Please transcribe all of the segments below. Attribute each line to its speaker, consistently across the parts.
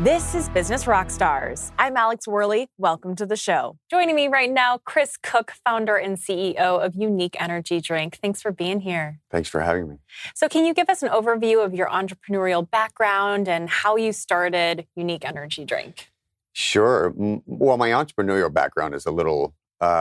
Speaker 1: This is Business Rockstars. I'm Alex Worley. Welcome to the show. Joining me right now, Chris Cook, founder and CEO of Unique Energy Drink. Thanks for being here.
Speaker 2: Thanks for having me.
Speaker 1: So can you give us an overview of your entrepreneurial background and how you started Unique Energy Drink?
Speaker 2: Sure. Well, my entrepreneurial background is a little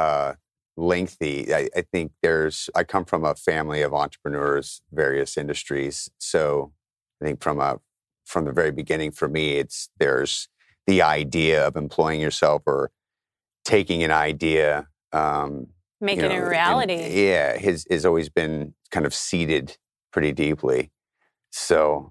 Speaker 2: lengthy. I think I come from a family of entrepreneurs, various industries. So I think from the very beginning for me, there's the idea of employing yourself or taking an idea.
Speaker 1: Making it a reality.
Speaker 2: Has always been kind of seeded pretty deeply. So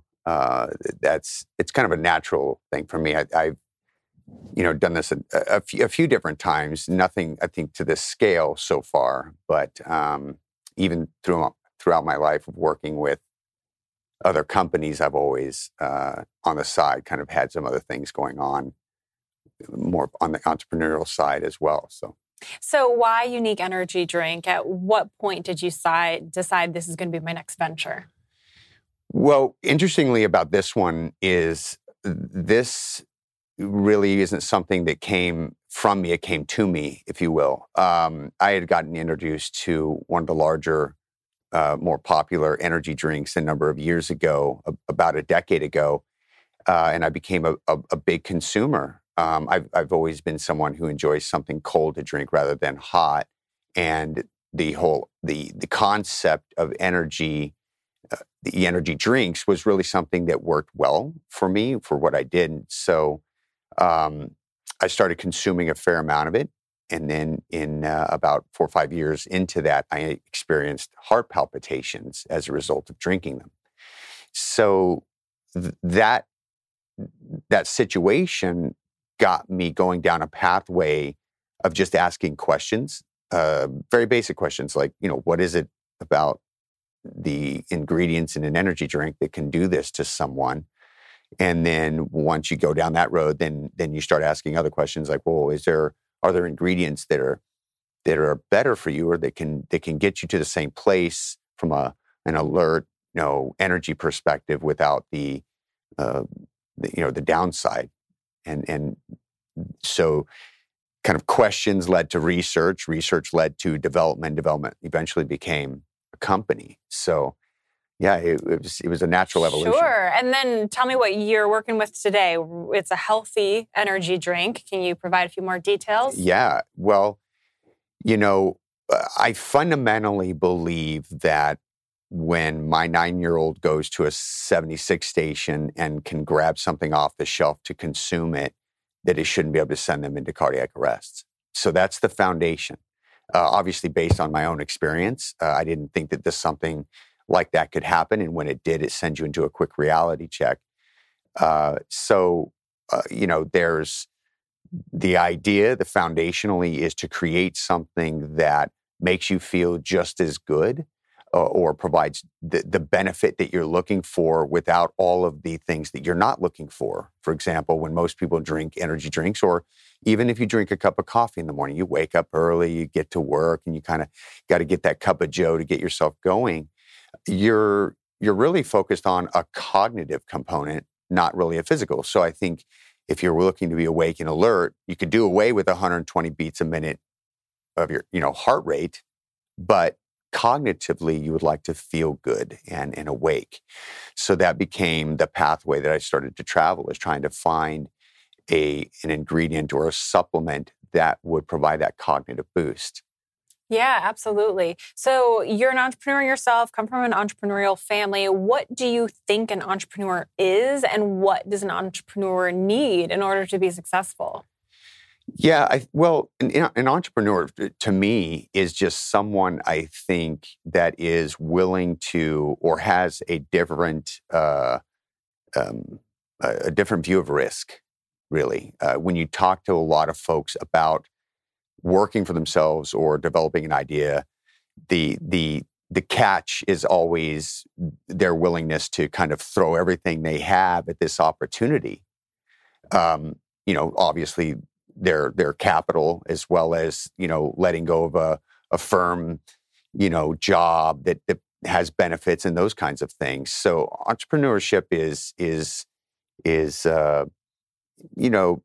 Speaker 2: it's kind of a natural thing for me. I've done this a few different times. Nothing, I think, to this scale so far, but even throughout my life of working with other companies, I've always, on the side, kind of had some other things going on, more on the entrepreneurial side as well.
Speaker 1: So why Unique Energy Drink? At what point did you decide this is going to be my next venture?
Speaker 2: Well, interestingly about this one is this really isn't something that came from me. It came to me, if you will. I had gotten introduced to one of the larger, more popular energy drinks a number of years ago, about a decade ago, and I became a big consumer. I've always been someone who enjoys something cold to drink rather than hot, and the concept of energy, the energy drinks was really something that worked well for me for what I did. And so I started consuming a fair amount of it. And then in about 4 or 5 years into that, I experienced heart palpitations as a result of drinking them. So that situation got me going down a pathway of just asking questions, very basic questions like, what is it about the ingredients in an energy drink that can do this to someone? And then once you go down that road, then you start asking other questions like, well, are there ingredients that are better for you, or that can get you to the same place from an alert, energy perspective without the downside? And so kind of questions led to research led to development eventually became a company. So yeah, it was a natural evolution.
Speaker 1: Sure. And then tell me what you're working with today. It's a healthy energy drink. Can you provide a few more details?
Speaker 2: Yeah. Well, I fundamentally believe that when my 9-year-old goes to a 76 station and can grab something off the shelf to consume it, that it shouldn't be able to send them into cardiac arrests. So that's the foundation. Obviously, based on my own experience, I didn't think that something like that could happen. And when it did, it sends you into a quick reality check. There's the idea, the foundationally is to create something that makes you feel just as good or provides the benefit that you're looking for without all of the things that you're not looking for. For example, when most people drink energy drinks, or even if you drink a cup of coffee in the morning, you wake up early, you get to work, and you kind of got to get that cup of joe to get yourself going. You're really focused on a cognitive component, not really a physical. So I think if you're looking to be awake and alert, you could do away with 120 beats a minute of your, heart rate, but cognitively you would like to feel good and awake. So that became the pathway that I started to travel, is trying to find an ingredient or a supplement that would provide that cognitive boost.
Speaker 1: Yeah, absolutely. So you're an entrepreneur yourself, come from an entrepreneurial family. What do you think an entrepreneur is, and what does an entrepreneur need in order to be successful?
Speaker 2: Yeah, an entrepreneur to me is just someone, I think, that is willing to, or has a different view of risk, really. When you talk to a lot of folks about working for themselves or developing an idea, the catch is always their willingness to kind of throw everything they have at this opportunity. Obviously their capital, as well as, letting go of a firm, job that has benefits and those kinds of things. So entrepreneurship is you know,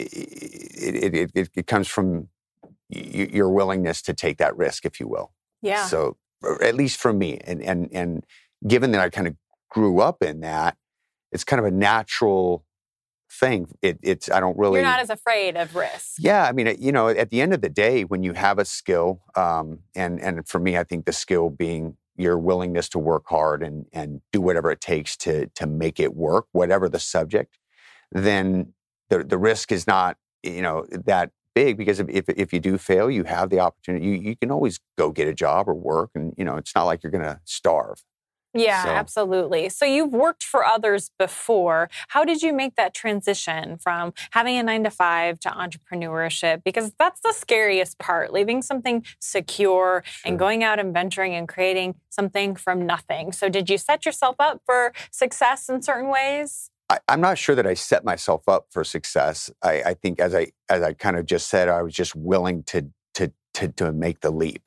Speaker 2: it comes from your willingness to take that risk, if you will.
Speaker 1: Yeah.
Speaker 2: So, or at least for me, and given that I kind of grew up in that, it's kind of a natural thing. It's I don't really.
Speaker 1: You're not as afraid of risk.
Speaker 2: Yeah, I mean, you know, at the end of the day, when you have a skill, and for me, I think the skill being your willingness to work hard and do whatever it takes to make it work, whatever the subject, then the risk is not, you know, that big, because if you do fail, you have the opportunity. You can always go get a job or work, and you know, it's not like you're going to starve.
Speaker 1: Yeah,
Speaker 2: So-
Speaker 1: absolutely. So you've worked for others before. How did you make that transition from having a 9-to-5 to entrepreneurship? Because that's the scariest part, leaving something secure and going out and venturing and creating something from nothing. So did you set yourself up for success in certain ways?
Speaker 2: I'm not sure that I set myself up for success. I think, as I kind of just said, I was just willing to make the leap.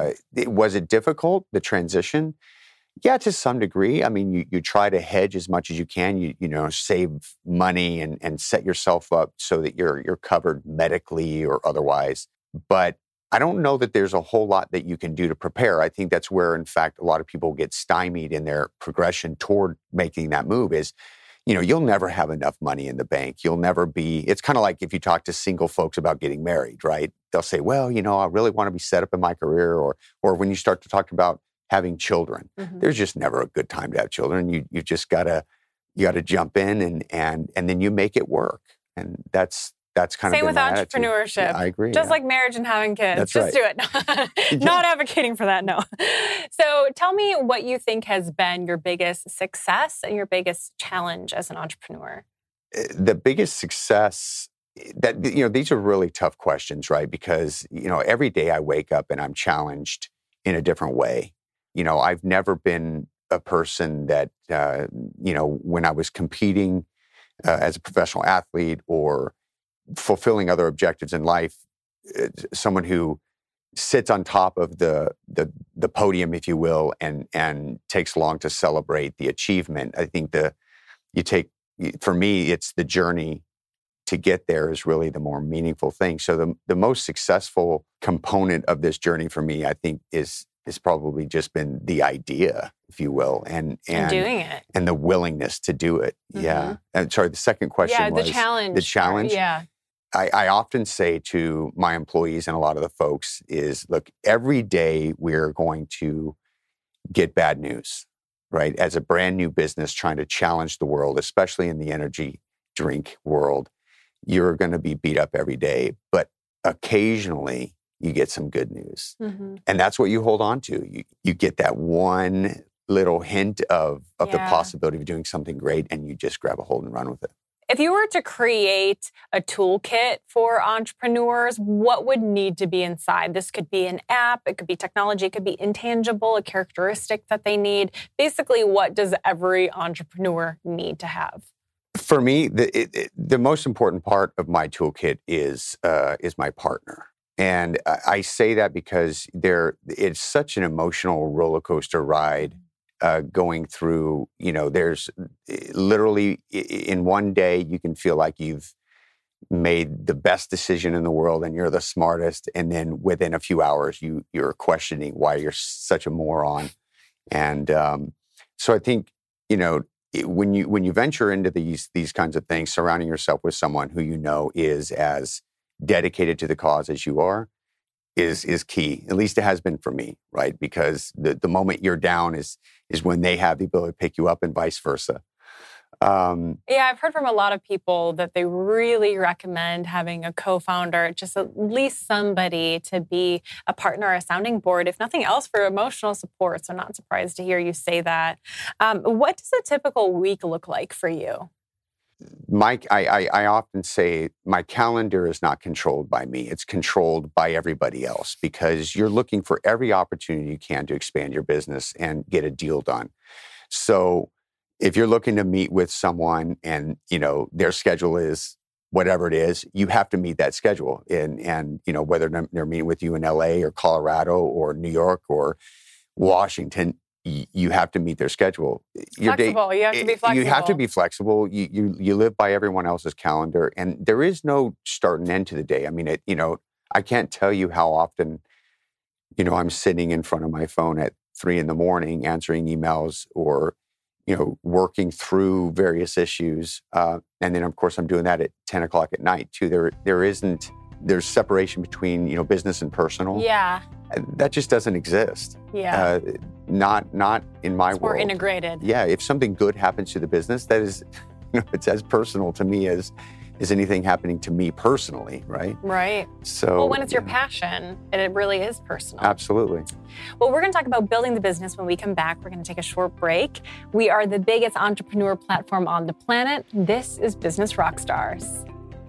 Speaker 2: Was it difficult, the transition? Yeah, to some degree. I mean, you try to hedge as much as you can. You know, save money and set yourself up so that you're covered medically or otherwise. But I don't know that there's a whole lot that you can do to prepare. I think that's where, in fact, a lot of people get stymied in their progression toward making that move. Is, you know, you'll never have enough money in the bank. You'll never be. It's kind of like if you talk to single folks about getting married, right? They'll say, "Well, you know, I really want to be set up in my career," or when you start to talk about having children, there's just never a good time to have children. You just gotta jump in and then you make it work. And that's kind
Speaker 1: Same
Speaker 2: of
Speaker 1: with entrepreneurship.
Speaker 2: Yeah, I agree.
Speaker 1: Just like marriage and having kids.
Speaker 2: That's
Speaker 1: just
Speaker 2: right.
Speaker 1: do it. Not advocating for that, no. So tell me what you think has been your biggest success and your biggest challenge as an entrepreneur.
Speaker 2: The biggest success, that, you know, these are really tough questions, right? Because, you know, every day I wake up and I'm challenged in a different way. You know, I've never been a person that, you know, when I was competing as a professional athlete or fulfilling other objectives in life, someone who sits on top of the podium, if you will, and takes long to celebrate the achievement. I think for me, it's the journey to get there is really the more meaningful thing. So the most successful component of this journey for me, I think, is probably just been the idea, if you will, and
Speaker 1: doing it,
Speaker 2: and the willingness to do it. Yeah. And sorry, the second question was
Speaker 1: the challenge.
Speaker 2: The challenge.
Speaker 1: Yeah.
Speaker 2: I often say to my employees and a lot of the folks is, look, every day we're going to get bad news, right? As a brand new business trying to challenge the world, especially in the energy drink world, you're going to be beat up every day. But occasionally you get some good news. And that's what you hold on to. You get that one little hint of the possibility of doing something great, and you just grab a hold and run with it.
Speaker 1: If you were to create a toolkit for entrepreneurs, what would need to be inside? This could be an app, it could be technology, it could be intangible, a characteristic that they need. Basically, what does every entrepreneur need to have?
Speaker 2: For me, the most important part of my toolkit is my partner. And I say that because it's such an emotional roller coaster ride going through, you know, there's literally in one day you can feel like you've made the best decision in the world and you're the smartest. And then within a few hours, you're questioning why you're such a moron. And so I think, you know, when you venture into these kinds of things, surrounding yourself with someone who you know is as dedicated to the cause as you are is key. At least it has been for me, right? Because the moment you're down is when they have the ability to pick you up, and vice versa.
Speaker 1: Yeah, I've heard from a lot of people that they really recommend having a co-founder, just at least somebody to be a partner, a sounding board, if nothing else, for emotional support. So not surprised to hear you say that. What does a typical week look like for you?
Speaker 2: Mike, I often say my calendar is not controlled by me. It's controlled by everybody else, because you're looking for every opportunity you can to expand your business and get a deal done. So if you're looking to meet with someone and, you know, their schedule is whatever it is, you have to meet that schedule. And you know, whether they're meeting with you in LA or Colorado or New York or Washington, you have to meet their schedule.
Speaker 1: Flexible. You have to be flexible.
Speaker 2: You have to be flexible. You live by everyone else's calendar, and there is no start and end to the day. I mean, I can't tell you how often, I'm sitting in front of my phone at 3 a.m. answering emails or, working through various issues. And then, of course, I'm doing that at 10 o'clock at night too. There's separation between, business and personal.
Speaker 1: Yeah.
Speaker 2: That just doesn't exist.
Speaker 1: Yeah.
Speaker 2: Not in my world.
Speaker 1: More integrated.
Speaker 2: Yeah. If something good happens to the business, that is, it's as personal to me as anything happening to me personally, right?
Speaker 1: Right.
Speaker 2: So,
Speaker 1: well, when it's your passion, it really is personal.
Speaker 2: Absolutely.
Speaker 1: Well, we're going to talk about building the business when we come back. We're going to take a short break. We are the biggest entrepreneur platform on the planet. This is Business Rockstars.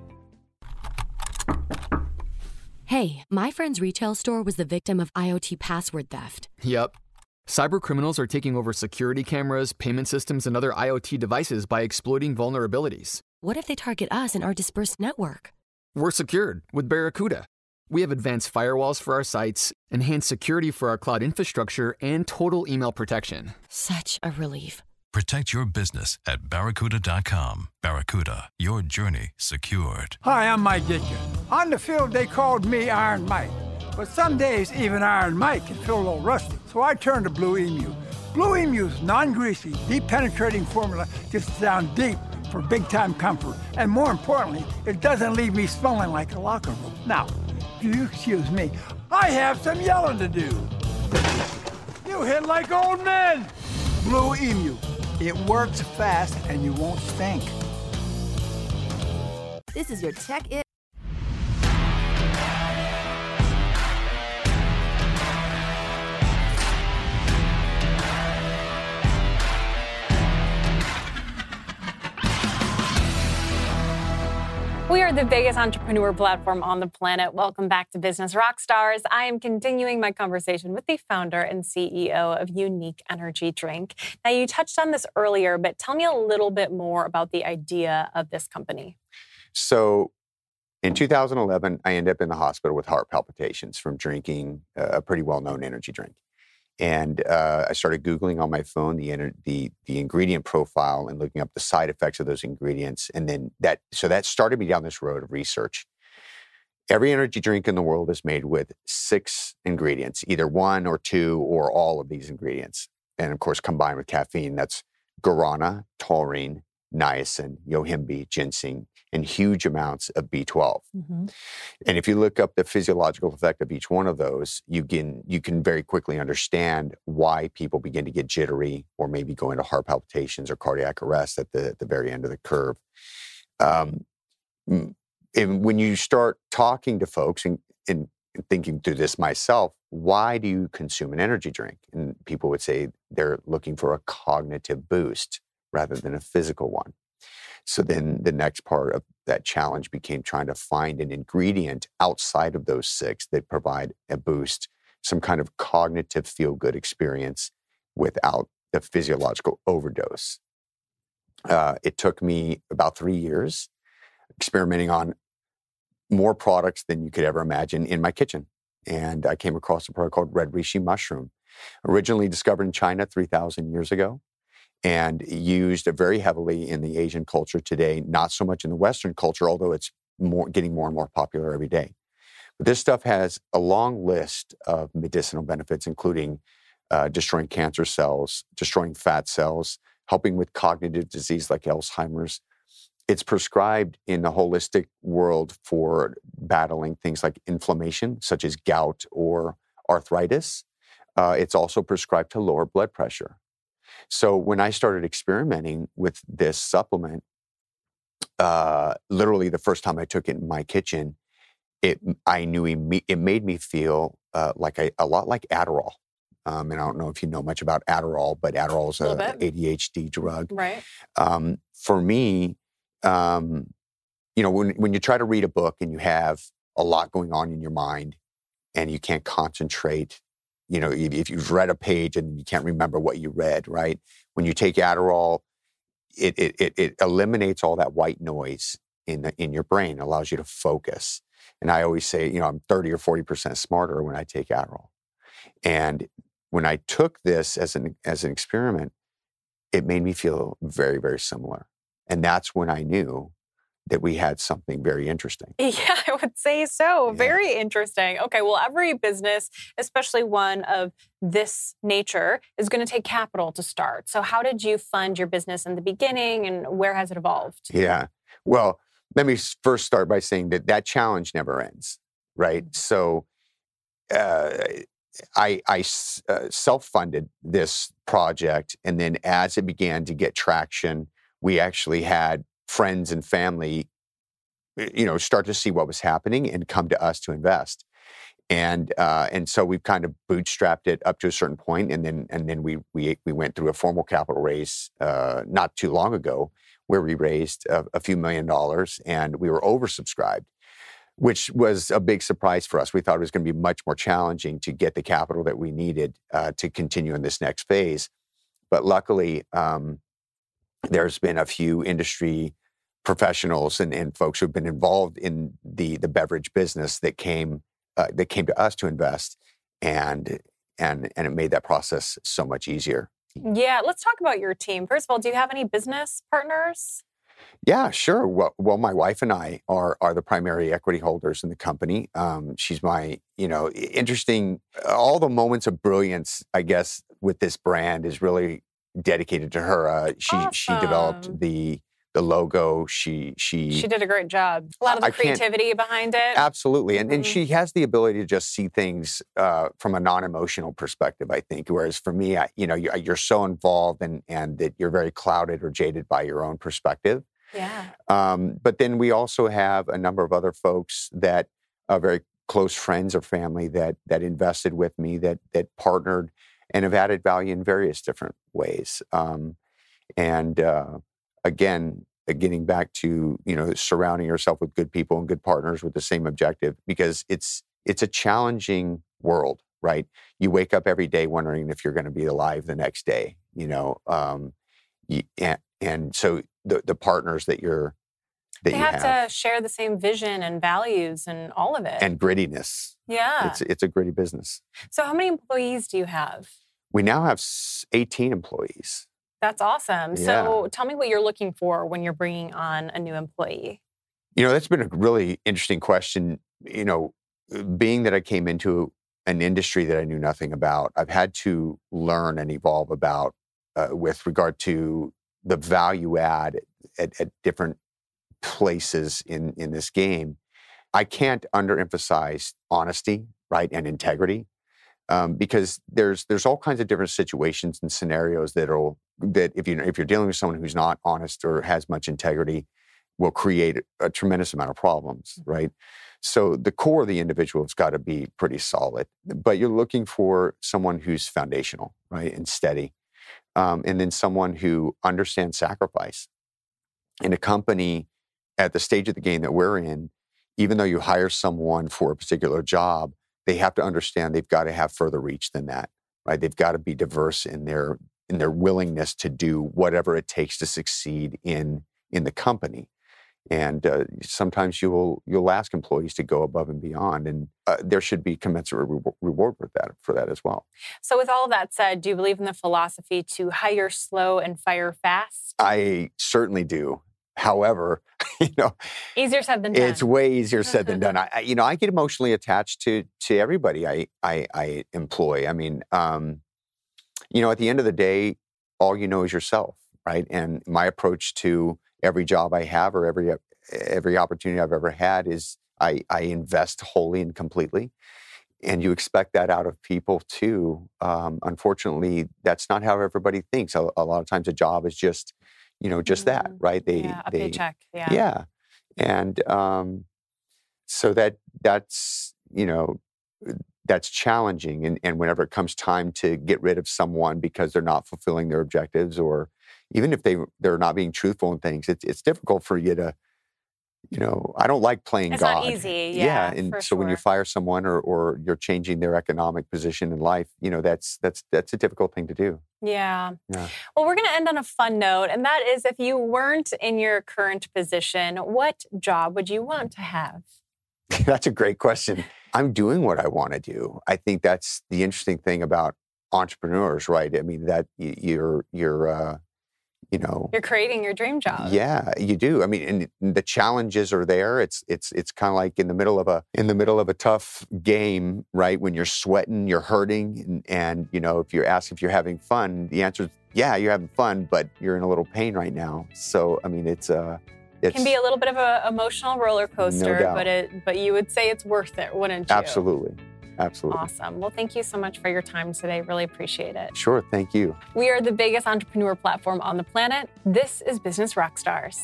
Speaker 3: Hey, my friend's retail store was the victim of IoT password theft.
Speaker 4: Yep. Cybercriminals are taking over security cameras, payment systems, and other IoT devices by exploiting vulnerabilities.
Speaker 3: What if they target us and our dispersed network?
Speaker 4: We're secured with Barracuda. We have advanced firewalls for our sites, enhanced security for our cloud infrastructure, and total email protection.
Speaker 3: Such a relief.
Speaker 5: Protect your business at Barracuda.com. Barracuda, your journey secured.
Speaker 6: Hi, I'm Mike Ditka. On the field, they called me Iron Mike. But some days, even Iron Mike can feel a little rusty. So I turned to Blue Emu. Blue Emu's non-greasy, deep-penetrating formula gets down deep for big-time comfort. And more importantly, it doesn't leave me smelling like a locker room. Now, if you excuse me, I have some yelling to do. You hit like old men. Blue Emu. It works fast and you won't stink.
Speaker 7: This is your Tech It.
Speaker 1: We are the biggest entrepreneur platform on the planet. Welcome back to Business Rockstars. I am continuing my conversation with the founder and CEO of Unique Energy Drink. Now, you touched on this earlier, but tell me a little bit more about the idea of this company.
Speaker 2: So in 2011, I ended up in the hospital with heart palpitations from drinking a pretty well-known energy drink. And I started Googling on my phone the ingredient profile and looking up the side effects of those ingredients. And then that started me down this road of research. Every energy drink in the world is made with 6 ingredients, either 1 or 2 or all of these ingredients. And of course, combined with caffeine, that's guarana, taurine, niacin, yohimbe, ginseng, and huge amounts of B12. Mm-hmm. And if you look up the physiological effect of each one of those, you can very quickly understand why people begin to get jittery or maybe go into heart palpitations or cardiac arrest at the very end of the curve. And when you start talking to folks and thinking through this myself, why do you consume an energy drink? And people would say they're looking for a cognitive boost rather than a physical one. So then the next part of that challenge became trying to find an ingredient outside of those 6 that provide a boost, some kind of cognitive feel-good experience without the physiological overdose. It took me about 3 years experimenting on more products than you could ever imagine in my kitchen. And I came across a product called red reishi mushroom, originally discovered in China 3,000 years ago. And used very heavily in the Asian culture today, not so much in the Western culture, although it's getting more and more popular every day. But this stuff has a long list of medicinal benefits, including destroying cancer cells, destroying fat cells, helping with cognitive disease like Alzheimer's. It's prescribed in the holistic world for battling things like inflammation, such as gout or arthritis. It's also prescribed to lower blood pressure. So when I started experimenting with this supplement, literally the first time I took it in my kitchen, it made me feel like a lot like Adderall. And I don't know if you know much about Adderall, but Adderall is an ADHD drug.
Speaker 1: Right.
Speaker 2: For me, when you try to read a book and you have a lot going on in your mind and you can't concentrate, if you've read a page and you can't remember what you read, right? When you take Adderall, it eliminates all that white noise in your brain, allows you to focus. And I always say, I'm 30 or 40% smarter when I take Adderall. And when I took this as an experiment, it made me feel very, very similar. And that's when I knew that we had something very interesting.
Speaker 1: Yeah, I would say so. Very interesting. Okay, well, every business, especially one of this nature, is going to take capital to start. So how did you fund your business in the beginning, and where has it evolved?
Speaker 2: Yeah. Well, let me first start by saying that challenge never ends, right? So I self-funded this project, and then as it began to get traction, we actually had friends and family, start to see what was happening and come to us to invest, and so we've kind of bootstrapped it up to a certain point, and then we went through a formal capital raise not too long ago, where we raised a few $1 million, and we were oversubscribed, which was a big surprise for us. We thought it was going to be much more challenging to get the capital that we needed to continue in this next phase. But luckily, there's been a few industry professionals and folks who've been involved in the beverage business that came to us to invest, and it made that process so much easier.
Speaker 1: Yeah, let's talk about your team. First of all, do you have any business partners?
Speaker 2: Yeah, sure. Well, my wife and I are the primary equity holders in the company. She's my, interesting. All the moments of brilliance, I guess, with this brand is really dedicated to her. She developed the logo. She
Speaker 1: did a great job. A lot of the creativity behind it.
Speaker 2: Absolutely, and she has the ability to just see things from a non-emotional perspective, I think. Whereas for me, you're so involved and that you're very clouded or jaded by your own perspective.
Speaker 1: Yeah.
Speaker 2: But then we also have a number of other folks that are very close friends or family that invested with me, that partnered and have added value in various different ways. Again, getting back to, surrounding yourself with good people and good partners with the same objective, because it's a challenging world, right? You wake up every day wondering if you're going to be alive the next day, and so the partners that
Speaker 1: they have to share the same vision and values and all of it.
Speaker 2: And grittiness.
Speaker 1: Yeah.
Speaker 2: It's a gritty business.
Speaker 1: So how many employees do you have?
Speaker 2: We now have 18 employees.
Speaker 1: That's awesome.
Speaker 2: Yeah.
Speaker 1: So tell me what you're looking for when you're bringing on a new employee.
Speaker 2: That's been a really interesting question. Being that I came into an industry that I knew nothing about, I've had to learn and evolve about with regard to the value add at different places in this game. I can't underemphasize honesty, right, and integrity. Because there's all kinds of different situations and scenarios that if you're dealing with someone who's not honest or has much integrity, will create a tremendous amount of problems, right? So the core of the individual has got to be pretty solid, but you're looking for someone who's foundational, right, and steady, and then someone who understands sacrifice. In a company at the stage of the game that we're in, even though you hire someone for a particular job, they have to understand they've got to have further reach than that, right? They've got to be diverse in their willingness to do whatever it takes to succeed in the company. And sometimes you'll ask employees to go above and beyond, and there should be commensurate reward for that as well.
Speaker 1: So with all of that said, do you believe in the philosophy to hire slow and fire fast?
Speaker 2: I certainly do. However,
Speaker 1: easier said than done.
Speaker 2: It's way easier said than done. I get emotionally attached to everybody I employ. I mean, at the end of the day, all you know is yourself, right? And my approach to every job I have or every opportunity I've ever had is I invest wholly and completely. And you expect that out of people too. Unfortunately, that's not how everybody thinks. A lot of times a job is just that, right?
Speaker 1: A paycheck. Yeah.
Speaker 2: Yeah. And so that's challenging. And whenever it comes time to get rid of someone because they're not fulfilling their objectives, or even if they're not being truthful in things, it's difficult for you to, I don't like playing
Speaker 1: it's
Speaker 2: God.
Speaker 1: It's not easy.
Speaker 2: Yeah. And so when you fire someone or you're changing their economic position in life, that's a difficult thing to do.
Speaker 1: Yeah. Well, we're going to end on a fun note, and that is, if you weren't in your current position, what job would you want to have?
Speaker 2: That's a great question. I'm doing what I want to do. I think that's the interesting thing about entrepreneurs, right? I mean, that you're
Speaker 1: creating your dream job.
Speaker 2: Yeah, you do. I mean, and the challenges are there. It's kind of like in the middle of a tough game, right? When you're sweating, you're hurting, and if you're asked if you're having fun, the answer is yeah, you're having fun, but you're in a little pain right now. So, I mean, it can
Speaker 1: be a little bit of an emotional roller coaster,
Speaker 2: no doubt.
Speaker 1: but you would say it's worth it, wouldn't you?
Speaker 2: Absolutely.
Speaker 1: Awesome. Well, thank you so much for your time today. Really appreciate it.
Speaker 2: Sure. Thank you.
Speaker 1: We are the biggest entrepreneur platform on the planet. This is Business Rockstars.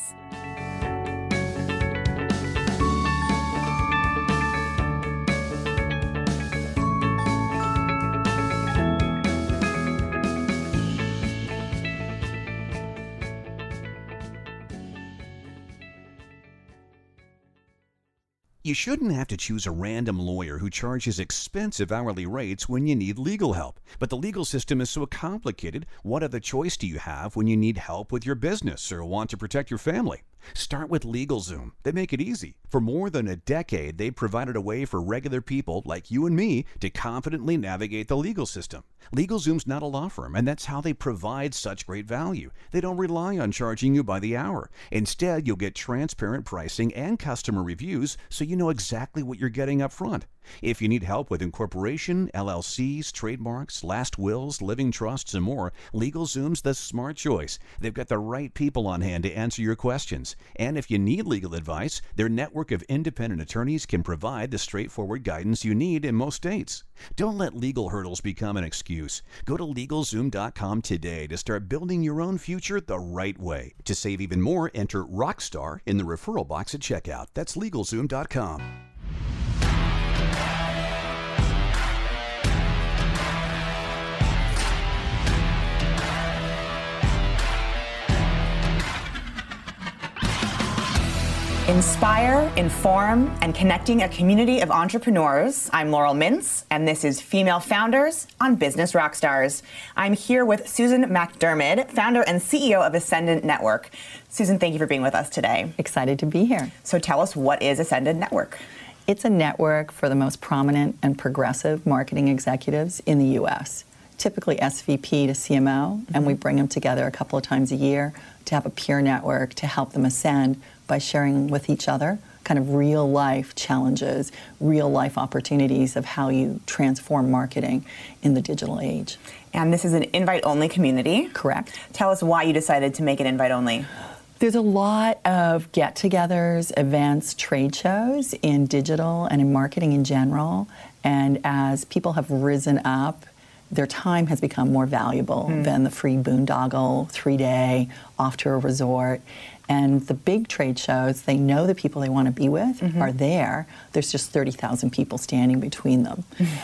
Speaker 7: You shouldn't have to choose a random lawyer who charges expensive hourly rates when you need legal help. But the legal system is so complicated, what other choice do you have when you need help with your business or want to protect your family? Start with LegalZoom. They make it easy. For more than a decade, they've provided a way for regular people like you and me to confidently navigate the legal system. LegalZoom's not a law firm, and that's how they provide such great value. They don't rely on charging you by the hour. Instead, you'll get transparent pricing and customer reviews so you know exactly what you're getting up front. If you need help with incorporation, LLCs, trademarks, last wills, living trusts, and more, LegalZoom's the smart choice. They've got the right people on hand to answer your questions. And if you need legal advice, their network of independent attorneys can provide the straightforward guidance you need in most states. Don't let legal hurdles become an excuse. Go to LegalZoom.com today to start building your own future the right way. To save even more, enter Rockstar in the referral box at checkout. That's LegalZoom.com.
Speaker 8: Inspire, inform, and connecting a community of entrepreneurs. I'm Laurel Mintz, and this is Female Founders on Business Rockstars. I'm here with Susan McDermott, founder and CEO of Ascendant Network. Susan, thank you for being with us today.
Speaker 9: Excited to be here.
Speaker 8: So tell us, what is Ascendant Network?
Speaker 9: It's a network for the most prominent and progressive marketing executives in the U.S., typically SVP to CMO, and we bring them together a couple of times a year to have a peer network to help them ascend by sharing with each other kind of real life challenges, real life opportunities of how you transform marketing in the digital age.
Speaker 8: And this is an invite-only community.
Speaker 9: Correct.
Speaker 8: Tell us why you decided to make it invite-only.
Speaker 9: There's a lot of get-togethers, events, trade shows in digital and in marketing in general. And as people have risen up, their time has become more valuable than the free boondoggle 3-day off to a resort. And the big trade shows, they know the people they want to be with are there. There's just 30,000 people standing between them.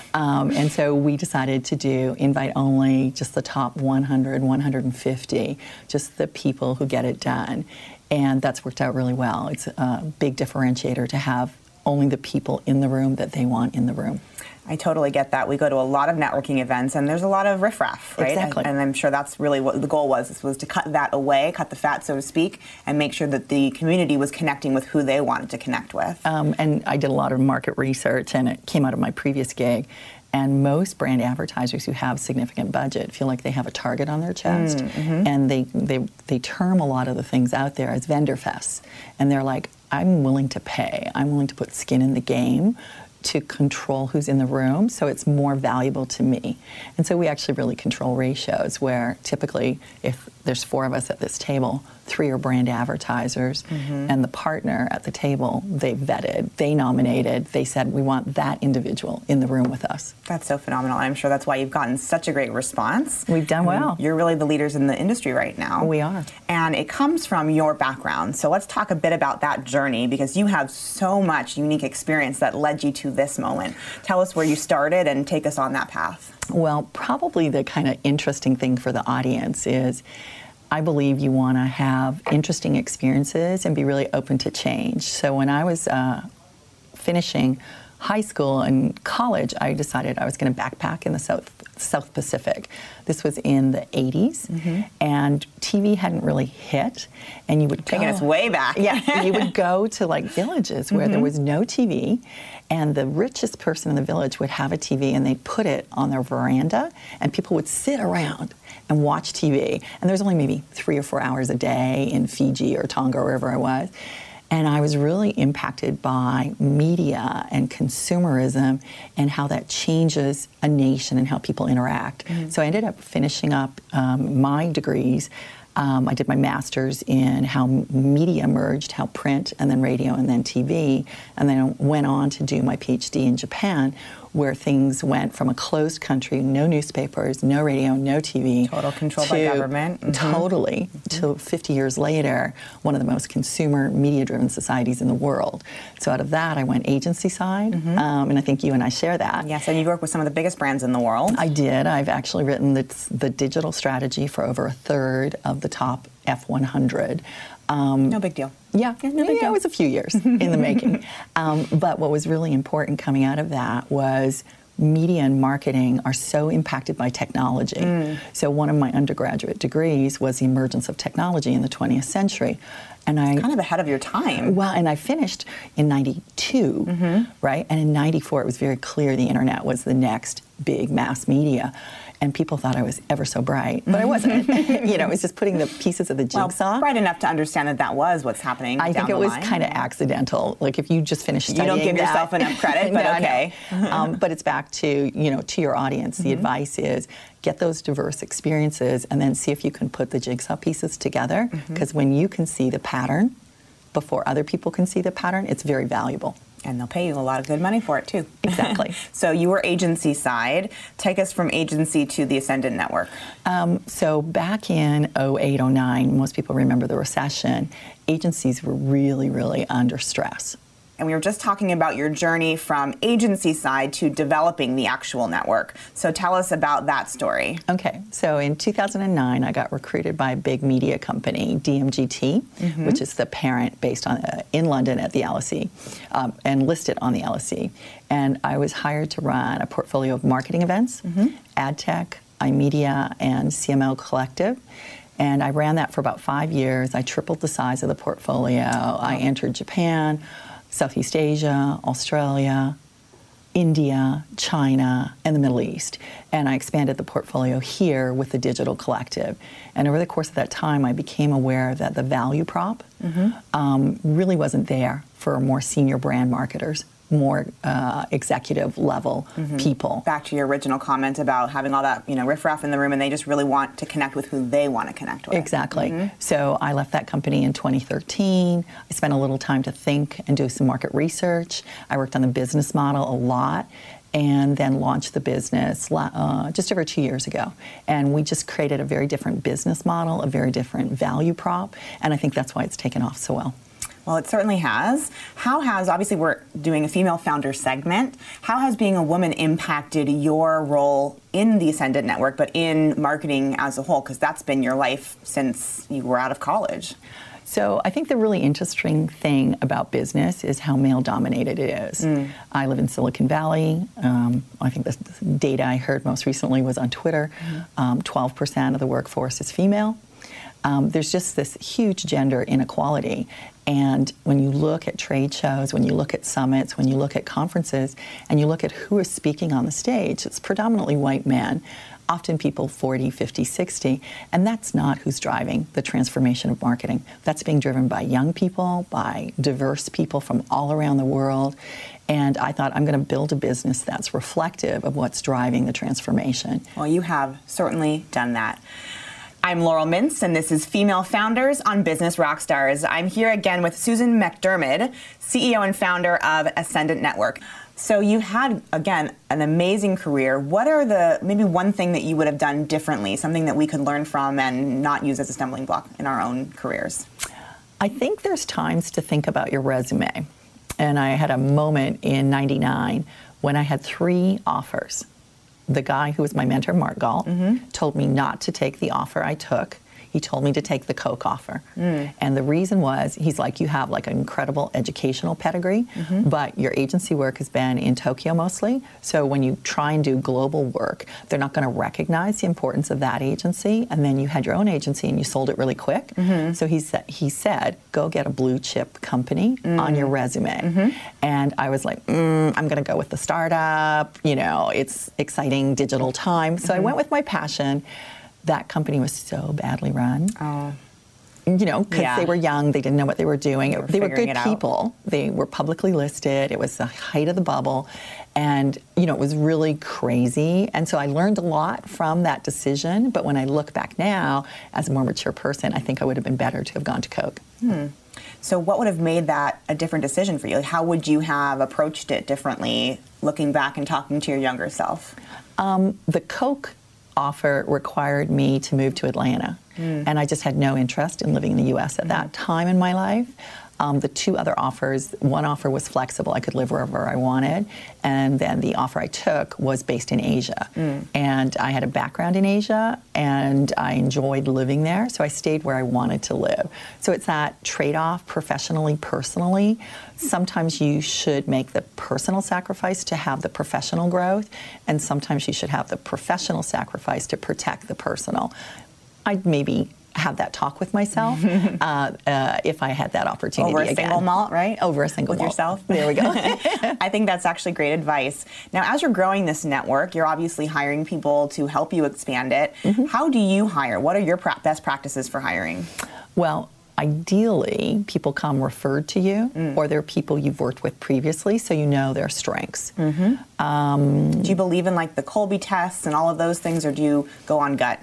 Speaker 9: And so we decided to do invite only, just the top 100, 150, just the people who get it done. And that's worked out really well. It's a big differentiator to have only the people in the room that they want in the room.
Speaker 8: I totally get that. We go to a lot of networking events, and there's a lot of riffraff, right?
Speaker 9: Exactly.
Speaker 8: And I'm sure that's really what the goal was to cut that away, cut the fat, so to speak, and make sure that the community was connecting with who they wanted to connect with.
Speaker 9: And I did a lot of market research, and it came out of my previous gig. And most brand advertisers who have significant budget feel like they have a target on their chest, and they term a lot of the things out there as vendor fests. And they're like, I'm willing to pay. I'm willing to put skin in the game to control who's in the room, so it's more valuable to me. And so we actually really control ratios where typically if there's 4 of us at this table, 3 are brand advertisers, and the partner at the table, they vetted, they nominated, they said, we want that individual in the room with us.
Speaker 8: That's so phenomenal. I'm sure that's why you've gotten such a great response.
Speaker 9: We've done well.
Speaker 8: You're really the leaders in the industry right now.
Speaker 9: We are.
Speaker 8: And it comes from your background. So let's talk a bit about that journey, because you have so much unique experience that led you to this moment. Tell us where you started and take us on that path.
Speaker 9: Well, probably the kind of interesting thing for the audience is I believe you want to have interesting experiences and be really open to change. So when I was finishing high school and college, I decided I was going to backpack in the South Pacific. This was in the 80s, and TV hadn't really hit, and you would
Speaker 8: taking us way back.
Speaker 9: Yeah, you would go to like villages where there was no TV, and the richest person in the village would have a TV, and they'd put it on their veranda, and people would sit around and watch TV. And there's only maybe 3 or 4 hours a day in Fiji or Tonga or wherever I was. And I was really impacted by media and consumerism and how that changes a nation and how people interact. So I ended up finishing up my degrees. I did my master's in how media merged, how print and then radio and then TV, and then I went on to do my PhD in Japan, where things went from a closed country, no newspapers, no radio, no TV.
Speaker 8: Total control by government.
Speaker 9: Totally. To 50 years later, one of the most consumer media-driven societies in the world. So out of that, I went agency side, and I think you and I share that.
Speaker 8: Yes, and you work with some of the biggest brands in the world.
Speaker 9: I did. I've actually written the digital strategy for over a third of the top F100.
Speaker 8: No big deal.
Speaker 9: Yeah, no big deal. It was a few years in the making. But what was really important coming out of that was media and marketing are so impacted by technology. So one of my undergraduate degrees was the emergence of technology in the 20th century. And I
Speaker 8: kind of ahead of your time.
Speaker 9: Well, and I finished in 92, right? And in 94, it was very clear the internet was the next big mass media. And people thought I was ever so bright, but I wasn't. It was just putting the pieces of the jigsaw.
Speaker 8: Well, bright enough to understand that was what's happening.
Speaker 9: I think it was kind of accidental. Like if you just finished studying,
Speaker 8: you don't give yourself enough credit, but okay.
Speaker 9: But it's back to to your audience. The advice is get those diverse experiences, and then see if you can put the jigsaw pieces together. Because when you can see the pattern before other people can see the pattern, it's very valuable.
Speaker 8: And they'll pay you a lot of good money for it, too.
Speaker 9: Exactly.
Speaker 8: So you were agency side. Take us from agency to the Ascendant Network.
Speaker 9: So back in 08, 09, most people remember the recession, agencies were really, really under stress.
Speaker 8: And we were just talking about your journey from agency side to developing the actual network. So tell us about that story.
Speaker 9: Okay. So in 2009, I got recruited by a big media company, DMGT, which is the parent based in London at the LSE, and listed on the LSE. And I was hired to run a portfolio of marketing events, ad tech, iMedia, and CMO Collective. And I ran that for about 5 years. I tripled the size of the portfolio. I entered Japan, Southeast Asia, Australia, India, China, and the Middle East. And I expanded the portfolio here with the Digital Collective. And over the course of that time, I became aware that the value prop really wasn't there for more senior brand marketers, more executive level people.
Speaker 8: Back to your original comment about having all that, riffraff in the room, and they just really want to connect with who they want to connect with.
Speaker 9: Exactly. So I left that company in 2013. I spent a little time to think and do some market research. I worked on the business model a lot, and then launched the business just over 2 years ago. And we just created a very different business model, a very different value prop, and I think that's why it's taken off so well.
Speaker 8: Well, it certainly has. Obviously we're doing a female founder segment, how has being a woman impacted your role in the Ascendant Network, but in marketing as a whole? Because that's been your life since you were out of college.
Speaker 9: So I think the really interesting thing about business is how male-dominated it is. I live in Silicon Valley. I think the data I heard most recently was on Twitter. 12% of the workforce is female. There's just this huge gender inequality. And when you look at trade shows, when you look at summits, when you look at conferences, and you look at who is speaking on the stage, it's predominantly white men, often people 40, 50, 60, and that's not who's driving the transformation of marketing. That's being driven by young people, by diverse people from all around the world. And I thought, I'm going to build a business that's reflective of what's driving the transformation.
Speaker 8: Well, you have certainly done that. I'm Laurel Mintz, and this is Female Founders on Business Rockstars. I'm here again with Susan McDermott, CEO and founder of Ascendant Network. So you had, again, an amazing career. What are maybe one thing that you would have done differently, something that we could learn from and not use as a stumbling block in our own careers?
Speaker 9: I think there's times to think about your resume. And I had a moment in '99 when I had 3 offers. The guy who was my mentor, Mark Gall, told me not to take the offer I took. he told me to take the Coke offer. And the reason was, he's like, you have like an incredible educational pedigree, but your agency work has been in Tokyo mostly. So when you try and do global work, they're not going to recognize the importance of that agency. And then you had your own agency and you sold it really quick. So he said, go get a blue chip company on your resume. And I was like, I'm going to go with the startup. You know, it's exciting digital time. So I went with my passion. That company was so badly run. You know, because they were young, they didn't know what they were doing. They were good people. They were publicly listed. It was the height of the bubble. And, you know, it was really crazy. And so I learned a lot from that decision. But when I look back now, as a more mature person, I think I would have been better to have gone to Coke.
Speaker 8: So what would have made that a different decision for you? Like, how would you have approached it differently, looking back and talking to your younger self?
Speaker 9: The Coke offer required me to move to Atlanta. And I just had no interest in living in the U.S. at that time in my life. The two other offers, one offer was flexible. I could live wherever I wanted. And then the offer I took was based in Asia. And I had a background in Asia, and I enjoyed living there. So I stayed where I wanted to live. So it's that trade-off, professionally, personally. Sometimes you should make the personal sacrifice to have the professional growth, and sometimes you should have the professional sacrifice to protect the personal. I'd maybe have that talk with myself if I had that opportunity
Speaker 8: again. Over a single malt, right?
Speaker 9: Over a single malt.
Speaker 8: With yourself?
Speaker 9: There we go.
Speaker 8: I think that's actually great advice. Now, as you're growing this network, you're obviously hiring people to help you expand it. How do you hire? What are your best practices for hiring?
Speaker 9: Well, ideally, people come referred to you, or they're people you've worked with previously, so you know their strengths.
Speaker 8: Do you believe in like the Colby tests and all of those things, or do you go on gut?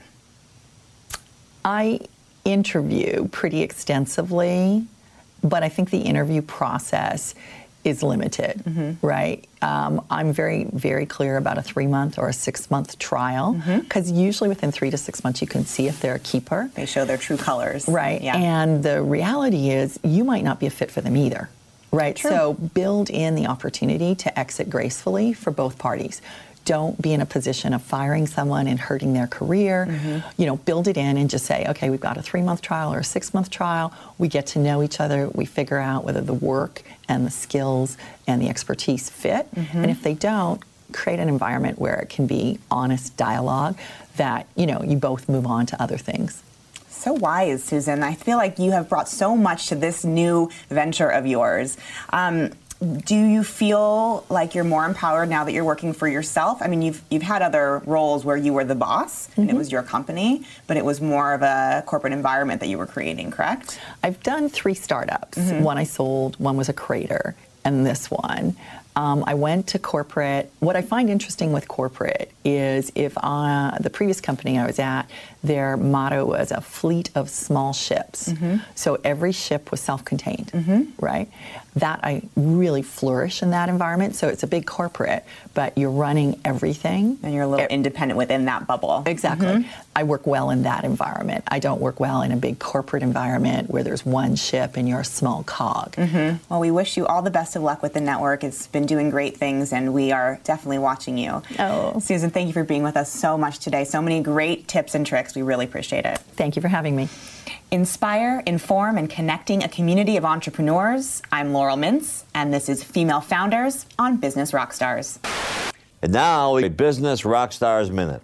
Speaker 9: I interview pretty extensively, but I think the interview process is limited, right? I'm very, very clear about a 3-month or a 6-month trial, because usually within 3 to 6 months you can see if they're a keeper.
Speaker 8: They show their true colors.
Speaker 9: Right, and the reality is you might not be a fit for them either, right?
Speaker 8: True.
Speaker 9: So build in the opportunity to exit gracefully for both parties. Don't be in a position of firing someone and hurting their career. You know, build it in and just say, okay, we've got a 3-month trial or a 6-month trial. We get to know each other. We figure out whether the work and the skills and the expertise fit. And if they don't, create an environment where it can be honest dialogue that, you know, you both move on to other things.
Speaker 8: So wise, Susan. I feel like you have brought so much to this new venture of yours. Do you feel like you're more empowered now that you're working for yourself? I mean, you've had other roles where you were the boss and it was your company, but it was more of a corporate environment that you were creating, correct?
Speaker 9: I've done 3 startups. One I sold, one was a creator, and this one. I went to corporate. What I find interesting with corporate is if the previous company I was at, their motto was a fleet of small ships. So every ship was self-contained, right? That I really flourish in that environment. So it's a big corporate, but you're running everything.
Speaker 8: And you're a little independent within that bubble.
Speaker 9: Exactly. I work well in that environment. I don't work well in a big corporate environment where there's one ship and you're a small cog.
Speaker 8: Well, we wish you all the best of luck with the network. It's been doing great things, and we are definitely watching you.
Speaker 9: Oh.
Speaker 8: Susan, thank you for being with us so much today. So many great tips and tricks. We really appreciate it.
Speaker 9: Thank you for having me.
Speaker 8: Inspire, inform, and connecting a community of entrepreneurs. I'm Laurel Mintz, and this is Female Founders on Business Rockstars.
Speaker 10: And now, a Business Rockstars Minute.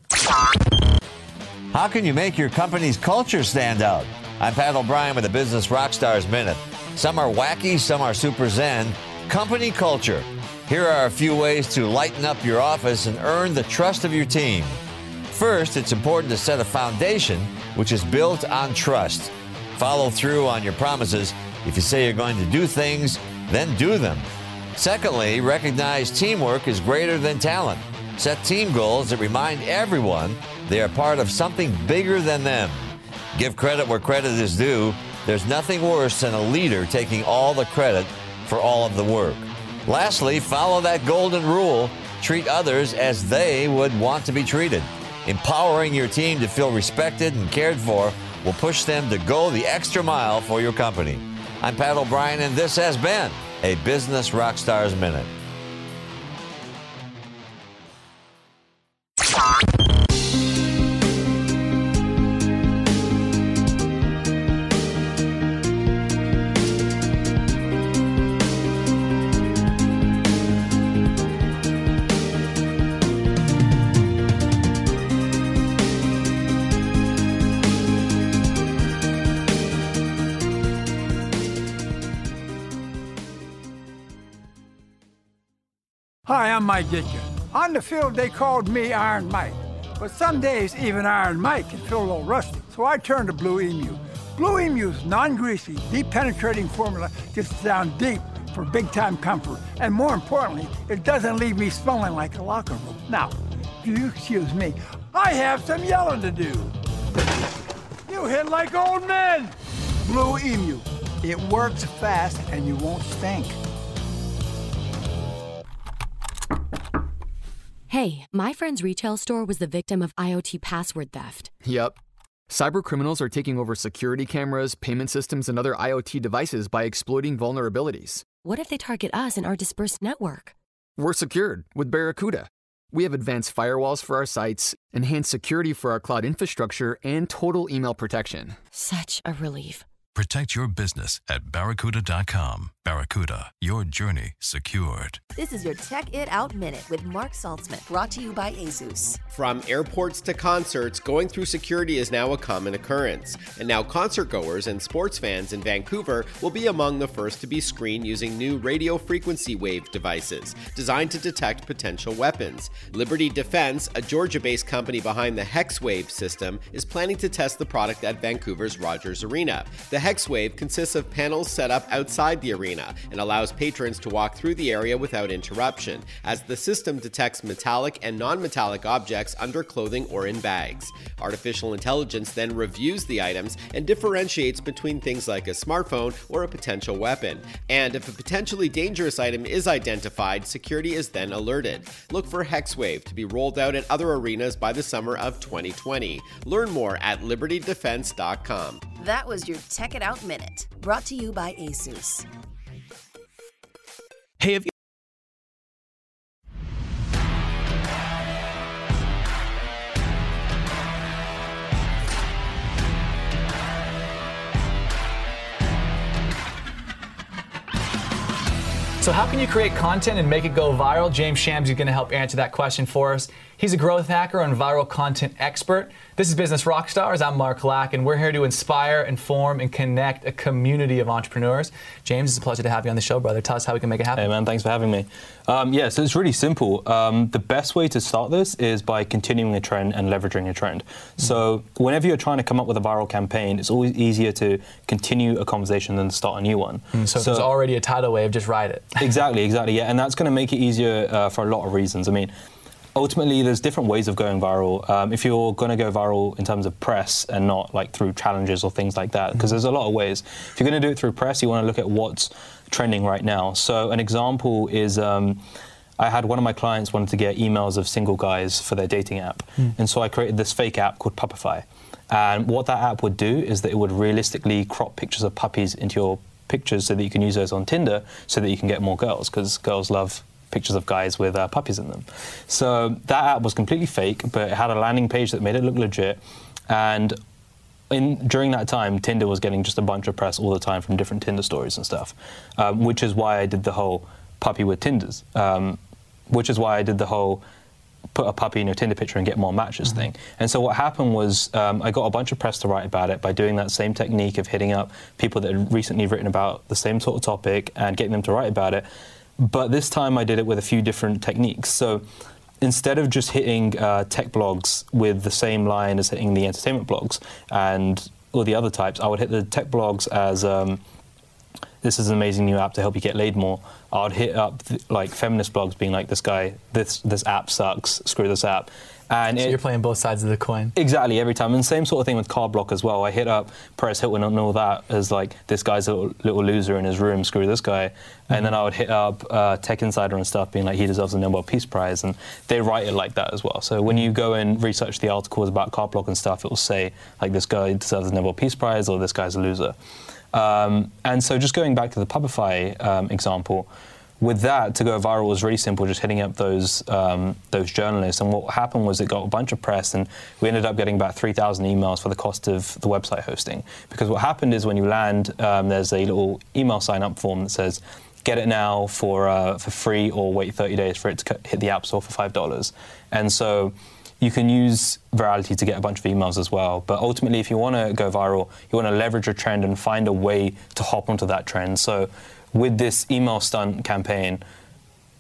Speaker 10: How can you make your company's culture stand out? I'm Pat O'Brien with a Business Rockstars Minute. Some are wacky, some are super zen. Company culture. Here are a few ways to lighten up your office and earn the trust of your team. First, it's important to set a foundation which is built on trust. Follow through on your promises. If you say you're going to do things, then do them. Secondly, recognize teamwork is greater than talent. Set team goals that remind everyone they are part of something bigger than them. Give credit where credit is due. There's nothing worse than a leader taking all the credit for all of the work. Lastly, follow that golden rule. Treat others as they would want to be treated. Empowering your team to feel respected and cared for will push them to go the extra mile for your company. I'm Pat O'Brien, and this has been a Business Rockstars Minute.
Speaker 6: Hi, I'm Mike Ditka. On the field, they called me Iron Mike. But some days, even Iron Mike can feel a little rusty. So I turned to Blue Emu. Blue Emu's non-greasy, deep-penetrating formula gets down deep for big-time comfort. And more importantly, it doesn't leave me smelling like a locker room. Now, if you excuse me, I have some yelling to do. You hit like old men. Blue Emu. It works fast and you won't stink.
Speaker 3: Hey, my friend's retail store was the victim of IoT password theft.
Speaker 4: Yep. Cyber criminals are taking over security cameras, payment systems, and other IoT devices by exploiting vulnerabilities.
Speaker 3: What if they target us and our dispersed network?
Speaker 4: We're secured with Barracuda. We have advanced firewalls for our sites, enhanced security for our cloud infrastructure, and total email protection.
Speaker 3: Such a relief.
Speaker 5: Protect your business at Barracuda.com. Barracuda, your journey secured.
Speaker 11: This is your Tech It Out Minute with Mark Saltzman, brought to you by ASUS.
Speaker 12: From airports to concerts, going through security is now a common occurrence. And now concert goers and sports fans in Vancouver will be among the first to be screened using new radio frequency wave devices designed to detect potential weapons. Liberty Defense, a Georgia-based company behind the HexWave system, is planning to test the product at Vancouver's Rogers Arena. The HexWave consists of panels set up outside the arena and allows patrons to walk through the area without interruption, as the system detects metallic and non-metallic objects under clothing or in bags. Artificial intelligence then reviews the items and differentiates between things like a smartphone or a potential weapon. And if a potentially dangerous item is identified, security is then alerted. Look for HexWave to be rolled out at other arenas by the summer of 2020. Learn more at libertydefense.com.
Speaker 11: That was your Tech It Out Minute, brought to you by ASUS.
Speaker 13: Hey, have you So how can you create content and make it go viral? James Shams is going to help answer that question for us. He's a growth hacker and viral content expert. This is Business Rockstars. I'm Mark Lack, and we're here to inspire, inform, and connect a community of entrepreneurs. James, it's a pleasure to have you on the show, brother. Tell us how we can make it happen.
Speaker 14: Hey, man, thanks for having me. So it's really simple. The best way to start this is by continuing a trend and leveraging a trend. So whenever you're trying to come up with a viral campaign, it's always easier to continue a conversation than to start a new one.
Speaker 13: So if there's already a tidal wave, just ride it.
Speaker 14: Exactly, yeah. And that's going to make it easier for a lot of reasons. I mean, ultimately, there's different ways of going viral. If you're going to go viral in terms of press and not like through challenges or things like that, because there's a lot of ways. If you're going to do it through press, you want to look at what's trending right now. So an example is I had one of my clients wanted to get emails of single guys for their dating app. And so I created this fake app called Puppify. And what that app would do is that it would realistically crop pictures of puppies into your pictures so that you can use those on Tinder so that you can get more girls, because girls love pictures of guys with puppies in them. So that app was completely fake, but it had a landing page that made it look legit. And during that time, Tinder was getting just a bunch of press all the time from different Tinder stories and stuff, which is why I did the whole puppy with Tinders, which is why I did the whole put a puppy in your Tinder picture and get more matches thing. And so what happened was I got a bunch of press to write about it by doing that same technique of hitting up people that had recently written about the same sort of topic and getting them to write about it. But this time I did it with a few different techniques. So instead of just hitting tech blogs with the same line as hitting the entertainment blogs and all the other types, I would hit the tech blogs as this is an amazing new app to help you get laid more. I would hit up like feminist blogs being like, this app sucks, screw this app. And
Speaker 13: so you're playing both sides of the coin.
Speaker 14: Exactly, every time. And same sort of thing with Card Block as well. I hit up Perez Hilton and all that as like, this guy's a little loser in his room, screw this guy. And then I would hit up Tech Insider and stuff being like, he deserves a Nobel Peace Prize. And they write it like that as well. So when you go and research the articles about Card Block and stuff, it will say like, this guy deserves a Nobel Peace Prize or this guy's a loser. And so just going back to the Puppify example, with that, to go viral was really simple, just hitting up those journalists. And what happened was it got a bunch of press, and we ended up getting about 3,000 emails for the cost of the website hosting. Because what happened is when you land, there's a little email sign-up form that says, get it now for free or wait 30 days for it to hit the App Store for $5. And so you can use virality to get a bunch of emails as well. But ultimately, if you want to go viral, you want to leverage a trend and find a way to hop onto that trend. So with this email stunt campaign,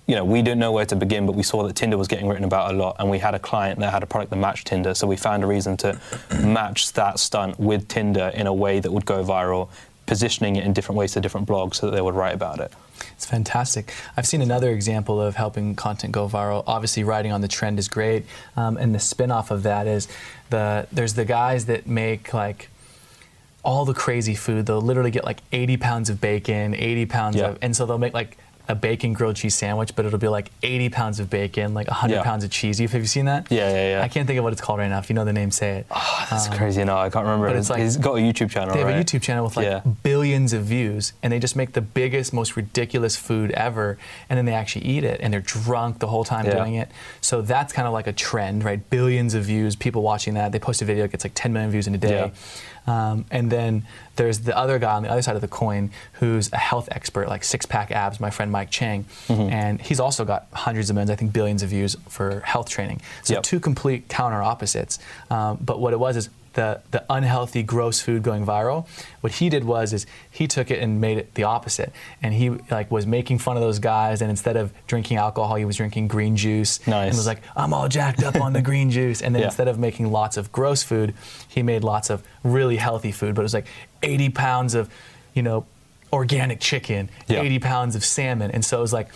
Speaker 14: we didn't know where to begin, but we saw that Tinder was getting written about a lot, and we had a client that had a product that matched Tinder, so we found a reason to match that stunt with Tinder in a way that would go viral, positioning it in different ways to different blogs so that they would write about it.
Speaker 13: It's fantastic. I've seen another example of helping content go viral. Obviously, riding on the trend is great, and the spin-off of that is there's the guys that make like all the crazy food. They'll literally get like 80 pounds of bacon, 80 pounds of, and so they'll make like a bacon grilled cheese sandwich, but it'll be like 80 pounds of bacon, like 100 pounds of cheese. Have you seen that?
Speaker 14: Yeah.
Speaker 13: I can't think of what it's called right now. If you know the name, say it.
Speaker 14: Oh, that's crazy. No, I can't remember.
Speaker 13: But it's like,
Speaker 14: he's got a YouTube channel,
Speaker 13: They have a YouTube channel with like billions of views, and they just make the biggest, most ridiculous food ever, and then they actually eat it, and they're drunk the whole time doing it. So that's kind of like a trend, right? Billions of views, people watching that. They post a video, it gets like 10 million views in a day. And then there's the other guy on the other side of the coin who's a health expert, like six-pack abs, my friend Mike Chang. And he's also got hundreds of millions, I think billions of views for health training. So two complete counter opposites. But what it was is the unhealthy, gross food going viral. What he did was he took it and made it the opposite. And he like was making fun of those guys, and instead of drinking alcohol, he was drinking green juice.
Speaker 14: Nice.
Speaker 13: And was like, I'm all jacked up on the green juice. And then instead of making lots of gross food, he made lots of really healthy food. But it was like 80 pounds of, organic chicken, 80 pounds of salmon. And so it was like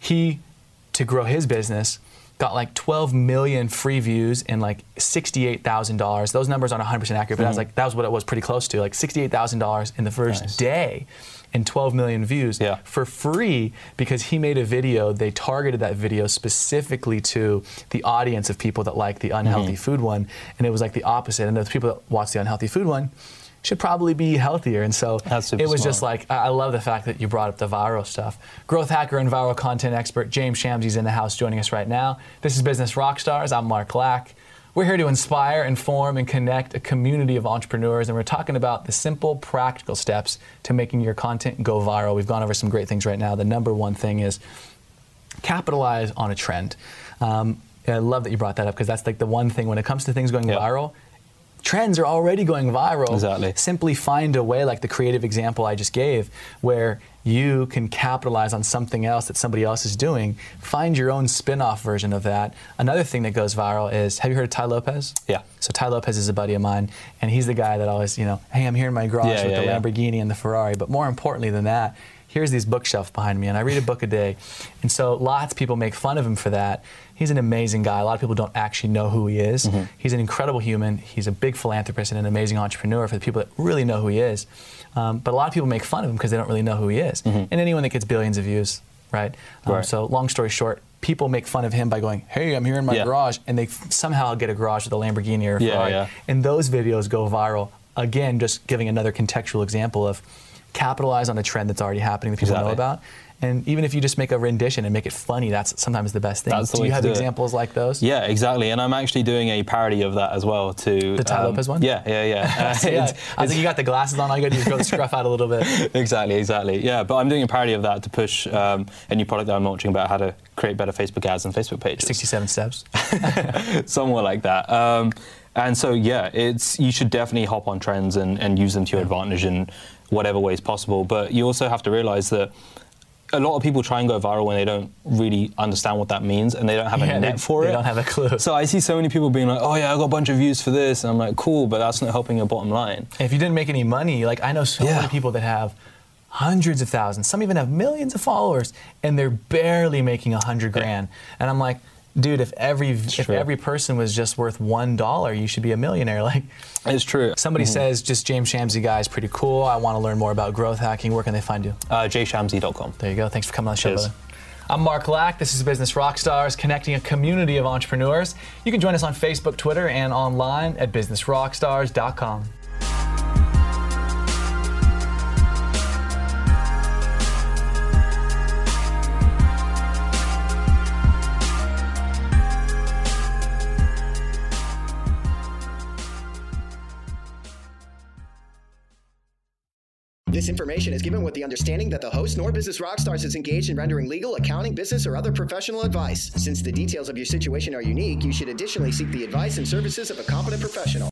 Speaker 13: to grow his business, got like 12 million free views and like $68,000. Those numbers aren't 100% accurate, but that was what it was pretty close to, like $68,000 in the first day and 12 million views for free because he made a video. They targeted that video specifically to the audience of people that like the unhealthy food one, and it was like the opposite. And the people that watch the unhealthy food one should probably be healthier. And so it was just like, I love the fact that you brought up the viral stuff. Growth hacker and viral content expert James Shamsie's in the house joining us right now. This is Business Rockstars. I'm Mark Lack. We're here to inspire, inform, and connect a community of entrepreneurs, and we're talking about the simple, practical steps to making your content go viral. We've gone over some great things right now. The number one thing is capitalize on a trend. I love that you brought that up because that's like the one thing when it comes to things going viral. Trends are already going viral.
Speaker 14: Exactly.
Speaker 13: Simply find a way, like the creative example I just gave, where you can capitalize on something else that somebody else is doing. Find your own spin-off version of that. Another thing that goes viral is, have you heard of Tai Lopez?
Speaker 14: Yeah.
Speaker 13: So Tai Lopez is a buddy of mine, and he's the guy that always, hey, I'm here in my garage with the Lamborghini and the Ferrari. But more importantly than that, here's these bookshelves behind me, and I read a book a day. And so lots of people make fun of him for that. He's an amazing guy. A lot of people don't actually know who he is. He's an incredible human. He's a big philanthropist and an amazing entrepreneur for the people that really know who he is. But a lot of people make fun of him because they don't really know who he is. And anyone that gets billions of views, right? So long story short, people make fun of him by going, hey, I'm here in my garage, and they somehow get a garage with a Lamborghini or a Ferrari. And those videos go viral. Again, just giving another contextual example of capitalize on a trend that's already happening that people know about. And even if you just make a rendition and make it funny, that's sometimes the best thing. Do you have examples like those?
Speaker 14: Yeah, exactly. And I'm actually doing a parody of that as well.
Speaker 13: The Tai Lopez one?
Speaker 14: Yeah.
Speaker 13: I was like, you got the glasses on, all you got to do is grow the scruff out a little bit.
Speaker 14: Exactly. Yeah, but I'm doing a parody of that to push a new product that I'm launching about how to create better Facebook ads and Facebook pages.
Speaker 13: 67 steps.
Speaker 14: Somewhere like that. And so, you should definitely hop on trends and use them to your advantage in whatever ways possible. But you also have to realize that a lot of people try and go viral when they don't really understand what that means and they don't have a net for it.
Speaker 13: They don't have a clue.
Speaker 14: So I see so many people being like, oh yeah, I got a bunch of views for this. And I'm like, cool, but that's not helping your bottom line.
Speaker 13: If you didn't make any money, like I know so many people that have hundreds of thousands, some even have millions of followers, and they're barely making $100 grand. And I'm like, dude, if every person was just worth $1, you should be a millionaire. Like,
Speaker 14: it's true.
Speaker 13: Somebody says, just James Shamsie guy is pretty cool. I want to learn more about growth hacking. Where can they find you?
Speaker 14: jshamsie.com.
Speaker 13: There you go. Thanks for coming on the show, brother. I'm Mark Lack. This is Business Rockstars, connecting a community of entrepreneurs. You can join us on Facebook, Twitter, and online at businessrockstars.com.
Speaker 15: This information is given with the understanding that the host nor Business Rockstars is engaged in rendering legal, accounting, business, or other professional advice. Since the details of your situation are unique, you should additionally seek the advice and services of a competent professional.